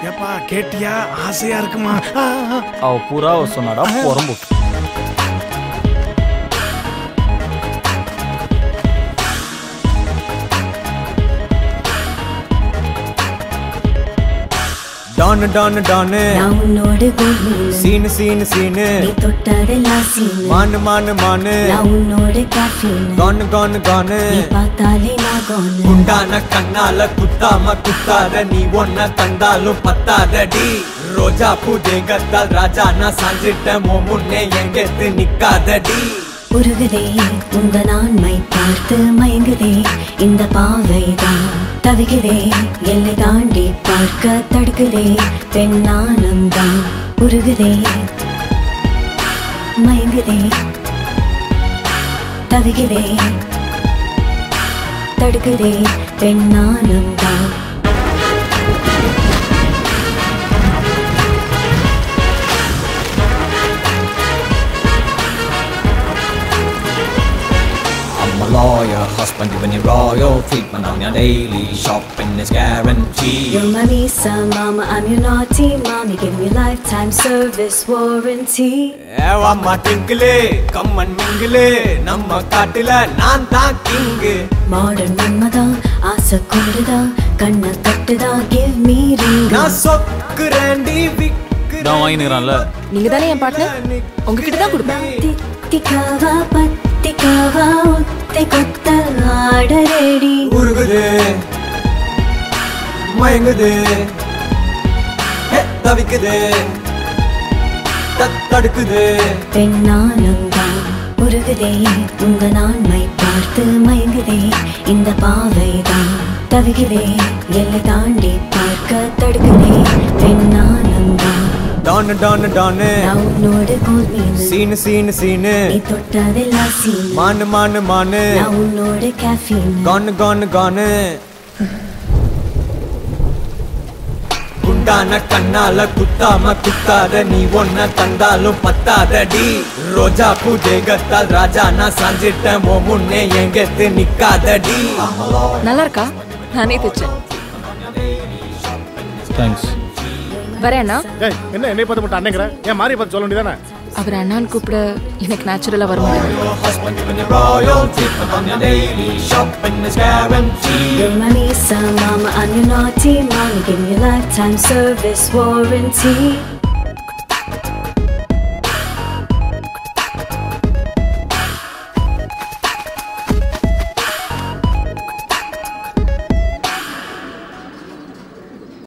ஏப்பா கேட்டியா? ஆசையா இருக்குமா? அவ பூரா சொன்னாடா பொறம்பு. டானு டானு டானு நான் உன்னோடு கோல்மீன் சீனு சீனு சீனு நீ தொட்டதெல்லாம் சீனு மானு மானு மானு நான் உன்னோடு கேஃபீன் கானு கானு கானு நீ பார்த்தாலே நான் கோனு குண்டான கண்ணால குத்தாம குத்தாத நீ ஒன்ன தந்தாலும் பத்தாதடி ரோஜா பூஜைகத்தால் ராஜா நான் சாஞ்சிட்ட முன்னே எங்கெத்து நிக்காதடி உருகுதே உங்க நான்மை பார்த்து மயங்குதே இந்த பாவைதான் தவிக்குதே எல்லை தாண்டி பார்க்க தடுக்குதே பெண்ணானந்தான் உருகுதே மயங்குதே தவிக்குதே தடுக்குதே பெண்ணானந்தான் Lawyer, husband giving you royal treatment on your daily shopping is guaranteed. You're my Misa, mama, I'm your naughty mommy. Give me lifetime service warranty. ஏவாம்மா டிங்கிளே கம்மன் மிங்கிளே நம்ம காட்டுல நான் தான் கிங்கு மாடர்ன் மன்மதா ஆசை கூடுதா கண்ணை தட்டுதா give me ring. நான் சொக்குறேன்டி விக்கு நான் வாங்கினுறான்ல. நீங்க தானே என் பார்ட்னர், உங்ககிட்ட தான் கொடுப்பேன். தித்திக்காவா பத்திக்காவா ஒத்தை கொத்த ஆடரேடி உருகுது மயங்குது தவிக்குது தடுக்குது பெண்ணானந்தான் உருகுதே உங்க நான்மை பார்த்து மயங்குதே இந்த பாவைதான் தவிக்குதே எல்லை தாண்டி பார்க்க தடுக்குதே பெண்ணானந்தான் டானு டானு டானு நான் உன்னோடு கோல்மீன் சீனு சீனு சீனு நீ தொட்டதெல்லாம் சீனு மானு மானு மானு நான் உன்னோடு கேஃபீன் கானு கானு கானு குண்டான கண்ணால குத்தாம குத்தாத நீ ஒன்ன தந்தாலும் பத்தாதடி ரோஜா பூஜைகத்தால் ராஜா நான் சாஞ்சிட்ட முன்னே எங்கெத்து நிக்காதடி நல்லா இருக்கா? நானே தைச்சேன். தேங்க்ஸ். வரேன் அண்ணா. ஏய், என்ன என்னை பார்த்து மட்டும் அண்ணங்கிற? ஏன் மாறி பார்த்து சொல்ல வேண்டியதானே? அவர் அண்ணான்னு கூப்பிட எனக்கு நேச்சுரலா வர மாட்டேங்குது. You're my Misa, mama, I'm your naughty mommy. Give me lifetime service warranty.